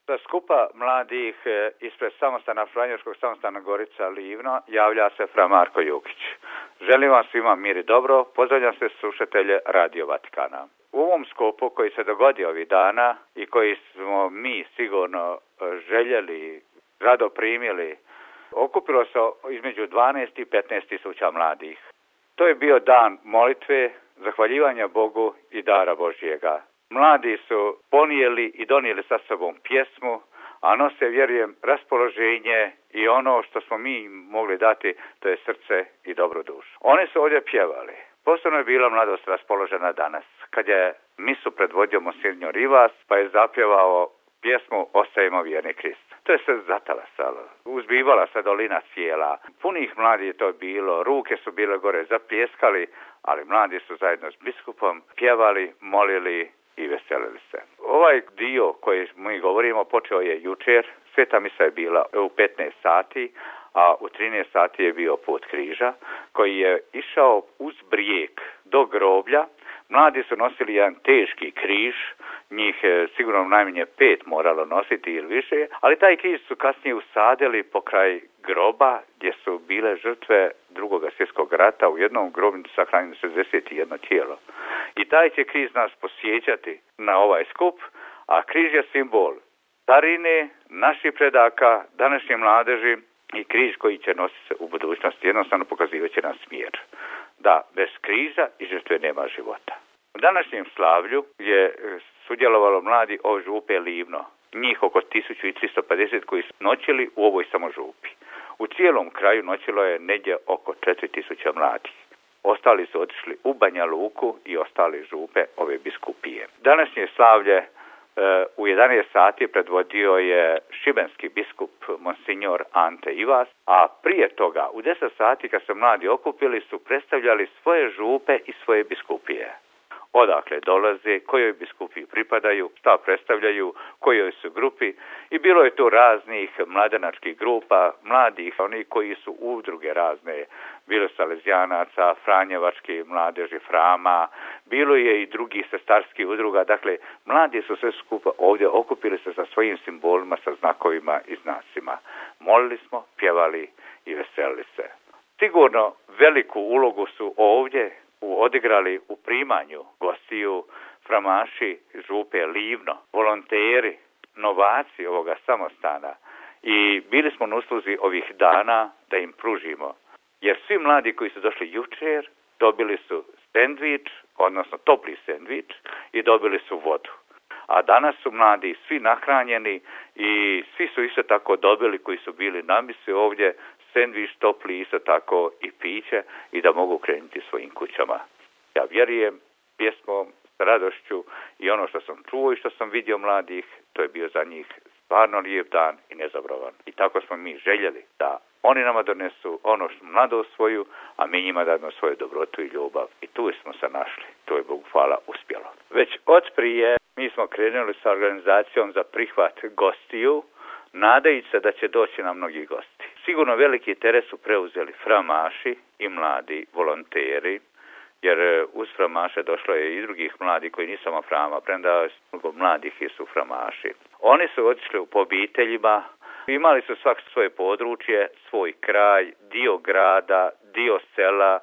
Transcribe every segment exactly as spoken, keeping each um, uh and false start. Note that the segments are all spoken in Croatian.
Sa skupa mladih ispred samostana Franjevačkog samostana Gorica Livno javlja se fra Marko Jukić. Želim vam svima mir i dobro, pozdravljam se slušatelje Radio Vatikana. U ovom skupu koji se dogodio ovih dana i koji smo mi sigurno željeli, rado primili, okupilo se između dvanaest i petnaest tisuća mladih. To je bio dan molitve, zahvaljivanja Bogu i dara Božjega. Mladi su ponijeli i donijeli sa sobom pjesmu, a nose, vjerujem, raspoloženje i ono što smo mi mogli dati, to je srce i dobru dušu. Oni su ovdje pjevali. Posebno je bila mladost raspoložena danas, kad je misu predvodio Monsignor Rivas, pa je zapjevao pjesmu Ostajemo vjerni Kristu. To je sve zatalasalo. Uzbivala se dolina cijela. Punih mladih je to bilo, ruke su bile gore, zapljeskali, ali mladi su zajedno s biskupom pjevali, molili i veselili se. Ovaj dio koji mi govorimo počeo je jučer. Sveta misa je bila u petnaest sati, a u trinaest sati je bio put križa koji je išao uz brijeg do groblja. Mladi su nosili jedan teški križ, njih sigurno najmanje pet moralo nositi ili više, ali taj križ su kasnije usadili pokraj groba gdje su bile žrtve drugog svjetskog rata. U jednom grobu sahranjeno šezdeset jedno tijelo. I taj će križ nas posjećati na ovaj skup, a križ je simbol starine, naših predaka, današnje mladeži i križ koji će nositi se u budućnosti. Jednostavno pokazivat će nam smjer. Da, bez križa i žrtve nema života. U današnjem slavlju je sudjelovalo mladi o župe Livno. Njih oko tisuću tristo pedeset koji su noćili u ovoj samo župi. U cijelom kraju noćilo je negdje oko četiri tisuće mladih. Ostali su otišli u Banja Luku i ostali župe ove biskupije. Današnje slavlje e, u jedanaest sati predvodio je šibenski biskup Monsignor Ante Ivas, a prije toga u deset sati kad se mladi okupili su predstavljali svoje župe i svoje biskupije. Odakle dolaze, kojoj biskupiji pripadaju, šta predstavljaju, kojoj su grupi i bilo je tu raznih mladenačkih grupa, mladih, oni koji su udruge razne, bilo salezijanaca, franjevački mladeži Frama, bilo je i drugih sestarskih udruga, dakle mladi su sve skupa ovdje okupili se sa svojim simbolima, sa znakovima i znacima. Molili smo, pjevali i veselili se. Sigurno veliku ulogu su ovdje odigrali u primanju gostiju framaši župe Livno, volonteri, novaci ovoga samostana i bili smo na usluzi ovih dana da im pružimo. Jer svi mladi koji su došli jučer dobili su sendvič, odnosno topli sendvič i dobili su vodu. A danas su mladi svi nahranjeni i svi su isto tako dobili koji su bili na misi ovdje sendvič topli, isto tako i piće i da mogu krenuti svojim kućama. Ja vjerujem pjesmom, s radošću i ono što sam čuo i što sam vidio mladih, to je bio za njih stvarno lijep dan i nezaboravan. I tako smo mi željeli da oni nama donesu ono što mlado svoju, a mi njima dademo svoju dobrotu i ljubav. I tu smo se našli. To je Bogu hvala uspjelo. Već od prije mi smo krenuli sa organizacijom za prihvat gostiju, nadajući se da će doći na mnogi gosti. Sigurno veliki teret su preuzeli framaši i mladi volonteri, jer uz framaše došlo je i drugih mladi koji nisu samo frama, premda mnogo mladih su framaši. Oni su otišli po obiteljima, imali su svak svoje područje, svoj kraj, dio grada, dio sela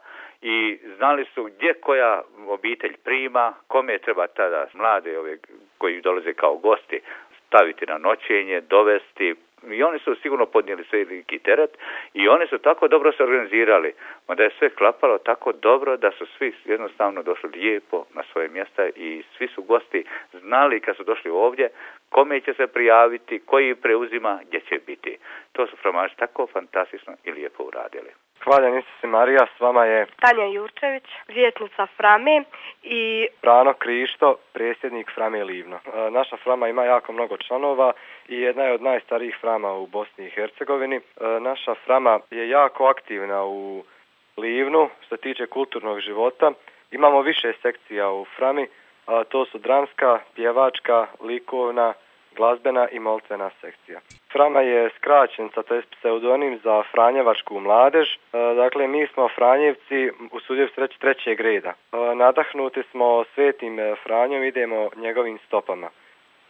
i znali su gdje koja obitelj prima, kome treba tada mlade ove koji dolaze kao gosti staviti na noćenje, dovesti. I oni su sigurno podnijeli sve veliki teret i oni su tako dobro se organizirali, da je sve klapalo tako dobro da su svi jednostavno došli lijepo na svoje mjesta i svi su gosti znali kad su došli ovdje kome će se prijaviti, koji preuzima, gdje će biti. To su framaši tako fantastično i lijepo uradili. Hvaljen Isus i Marija, s vama je Tanja Jurčević, vijećnica Frame i Brano Krišto, predsjednik Frame Livno. E, naša Frama ima jako mnogo članova i jedna je od najstarijih Frama u Bosni i Hercegovini. E, naša Frama je jako aktivna u Livnu što se tiče kulturnog života. Imamo više sekcija u Frami, a to su dramska, pjevačka, likovna, glazbena i moltvena sekcija. Frama je skraćenica, to je pseudonim za Franjevačku mladež. E, dakle, mi smo Franjevci, usudio se reći, trećeg reda. E, nadahnuti smo svetim Franjom, idemo njegovim stopama.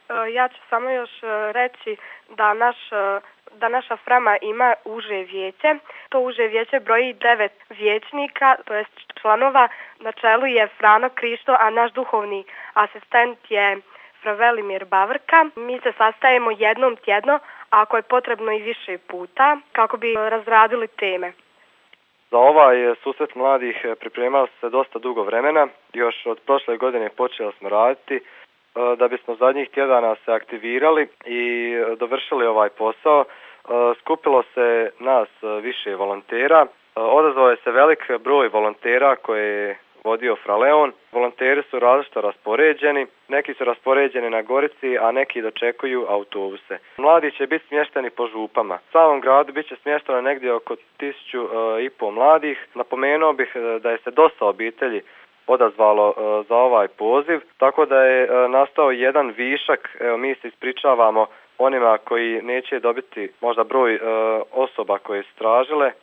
Ja ću samo još reći da naš da naša frama ima uže vijeće. To uže vijeće broji devet vijećnika, to jest članova. Na čelu je Frano Krišto, a naš duhovni asistent je Fra Velimir Bavrka. Mi se sastajemo jednom tjedno, a ako je potrebno i više puta, kako bi razradili teme. Za ovaj susret mladih pripremali se dosta dugo vremena. Još od prošle godine počeli smo raditi da bismo zadnjih tjedana se aktivirali i dovršili ovaj posao. Skupilo se nas više volontera. Odazvao je se velik broj volontera koje je vodio Fra Leon. Volonteri su različito raspoređeni. Neki su raspoređeni na Gorici, a neki dočekuju autobuse. Mladi će biti smješteni po župama. U samom gradu bit će smješteno negdje oko tisuću i pol mladih. Napomenuo bih da je se dosta obitelji odazvalo e, za ovaj poziv, tako da je e, nastao jedan višak. Evo, mi se ispričavamo onima koji neće dobiti možda broj e, osoba koje su tražile.